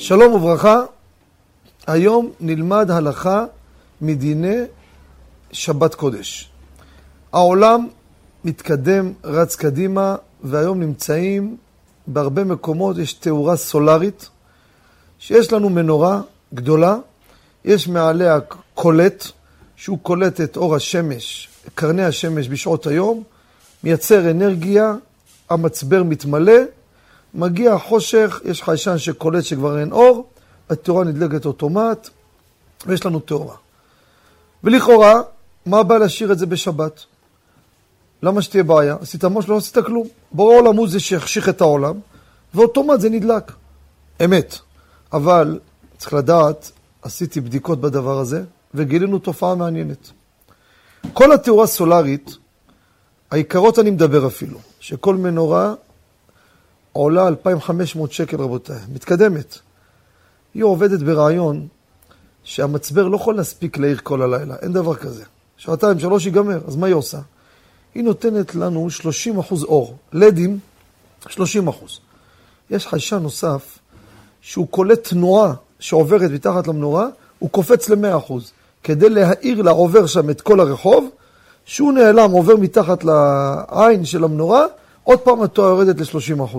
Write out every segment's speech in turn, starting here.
שלום וברכה, היום נלמד הלכה מדיני שבת קודש. העולם מתקדם, רץ קדימה, והיום נמצאים בהרבה מקומות, יש תאורה סולרית, שיש לנו מנורה גדולה, יש מעליה קולט, שהוא קולט את אור השמש, קרני השמש בשעות היום, מייצר אנרגיה, המצבר מתמלא, מגיע החושך, יש חיישן שקולט שכבר אין אור, התאורה נדלקת אוטומט, ויש לנו תאורה. ולכאורה, מה בא להשאיר את זה בשבת? למה שתהיה בעיה? עשית משהו, לא עשית כלום. בורא העולם הוא זה שהחשיך את העולם, ואוטומט זה נדלק. אמת. אבל צריך לדעת, עשיתי בדיקות בדבר הזה, וגילינו תופעה מעניינת. כל התאורה סולרית, העיקרות אני מדבר אפילו, שכל מנורה עולה 2,500 שקל רבותיי, מתקדמת. היא עובדת ברעיון שהמצבר לא יכול להספיק להעיר כל הלילה, אין דבר כזה. 2-3 ייגמר, אז מה היא עושה? היא נותנת לנו 30% אור, לדים 30%. יש חיישן נוסף שהוא קולט תנועה שעוברת מתחת למנורה, הוא קופץ ל100%, כדי להאיר לעובר שם את כל הרחוב, שהוא נעלם, עובר מתחת לעין של המנורה, עוד פעם התנועה יורדת ל30%.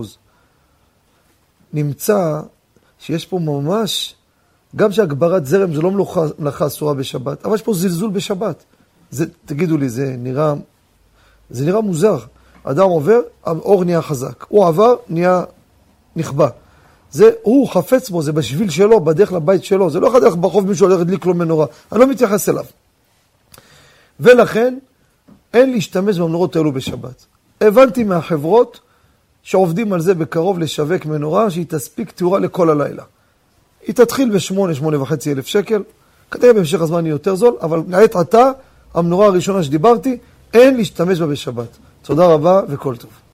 נמצא שיש פה ממש, גם שהגברת זרם זה לא מלאכה אסורה בשבת, אבל יש פה זלזול בשבת. תגידו לי, זה נראה מוזר. אדם עובר, האור נהיה חזק. הוא עבר, נהיה נכבה. הוא חפץ בו, זה בשביל שלו, בדרך לבית שלו. זה לא אחד דרך ברחוב מישהו הולך לדליק לו מנורה. אני לא מתייחס אליו. ולכן, אין להשתמש במנורות האלו בשבת. הבנתי מהחברות שעובדים על זה בקרוב לשווק מנורה, שהיא תספיק תאורה לכל הלילה. היא תתחיל ב8,500 שקל, כנראה בהמשך הזמן היא יותר זול, אבל לעת עתה, המנורה הראשונה שדיברתי, אין להשתמש בה בשבת. תודה רבה וכל טוב.